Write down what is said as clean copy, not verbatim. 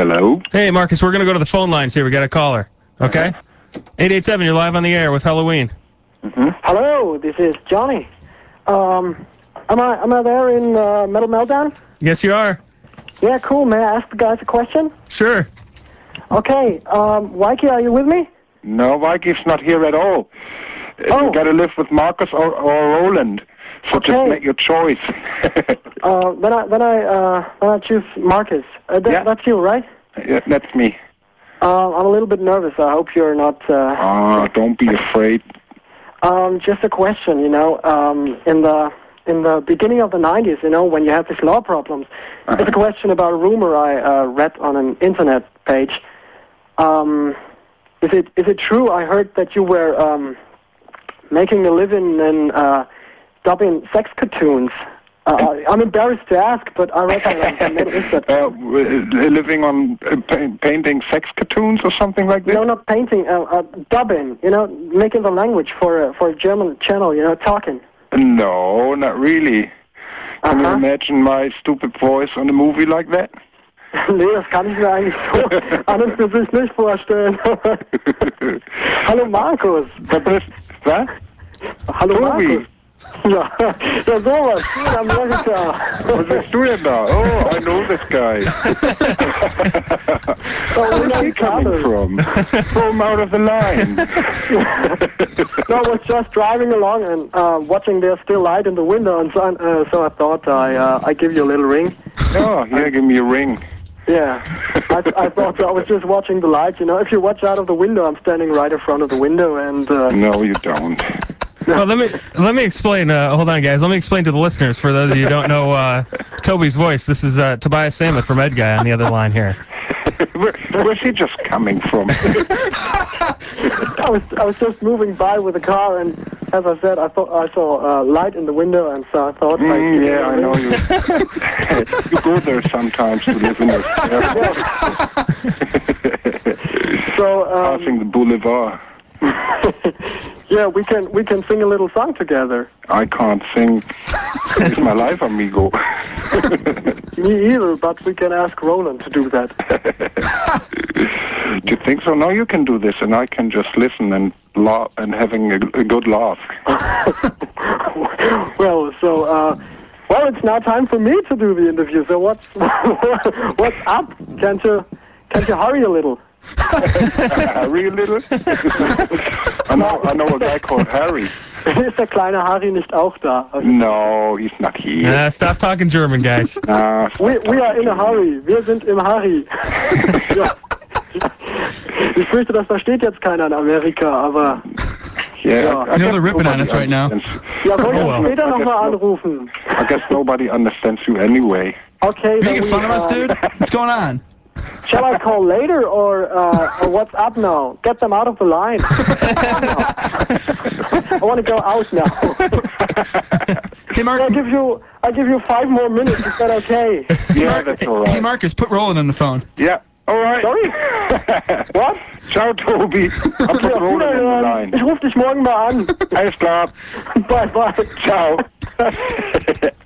Hello? Hey, Marcus, we're going to go to the phone lines here. We got a caller. Okay? 887, you're live on the air with Halloween. Hello, this is Johnny. Am I there in Metal Meltdown? Yes, you are. Yeah, cool. May I ask the guys a question? Sure. Okay, Mikey, are you with me? No, Vikey's not here at all. You gotta live with Marcus or Roland. So just make your choice. Then I choose Marcus. That's you, right? Yeah, that's me. I'm a little bit nervous. I hope you're not... don't be afraid. Just a question, in the beginning of the 90s, when you had these law problems, it's a question about a rumor I read on an internet page. Is it true? I heard that you were making a living in dubbing sex cartoons. I'm embarrassed to ask, but I read that on the internet. Living on painting sex cartoons or something like that? No, not painting. Dubbing. Making the language for a German channel. Talking. No, not really. Can you imagine my stupid voice on a movie like that? Nee, das kann ich mir eigentlich so an und für sich nicht vorstellen. Hallo Markus. Was? Hallo Markus. Ja, sowas. In Amerika. Was bist du denn da? Oh, I know this guy. Where's he coming from? Throw him out of the line. No, I was just driving along and watching their still light in the window, and so I thought I give you a little ring. Oh, yeah, give me a ring. Yeah, I thought I was just watching the lights. If you watch out of the window, I'm standing right in front of the window, and... No, you don't. Well, let me explain. Hold on, guys. Let me explain to the listeners, for those of you who don't know Toby's voice. This is Tobias Sammet from Ed Guy on the other line here. Where's he just coming from? I was just moving by with a car, and as I said, I thought I saw light in the window, and so I thought... yeah, I know you. You go there sometimes to live in your area. So, passing the boulevard. Yeah, we can sing a little song together. I can't sing. It's my life, amigo. Me either, but we can ask Roland to do that. Do you think so? No, you can do this, and I can just listen and laugh and having a good laugh. Well, it's now time for me to do the interview. So what's up? Can't you hurry a little? Harry a little? I know a guy called Harry. Ist der kleine Harry nicht auch da? No, he's not here. Stop talking German, guys. We are in a hurry. Wir sind im Harry. Ja. Ich fürchte, das versteht jetzt keiner in Amerika, aber... Yeah, I know they're ripping on us right now. Ja, wollen wir später nochmal anrufen? I guess nobody understands you anyway. Okay. Are you making fun of us, dude? What's going on? Shall I call later or what's up now? Get them out of the line. I want to go out now. Hey, Mark. I'll give you 5 more minutes. Is that okay? Yeah, that's all right. Hey, Marcus, put Roland on the phone. Yeah. All right. Sorry? What? Ciao, Tobi. I'll put Roland on the line. Ich ruf dich morgen mal an. Alles klar. Bye, bye. Ciao.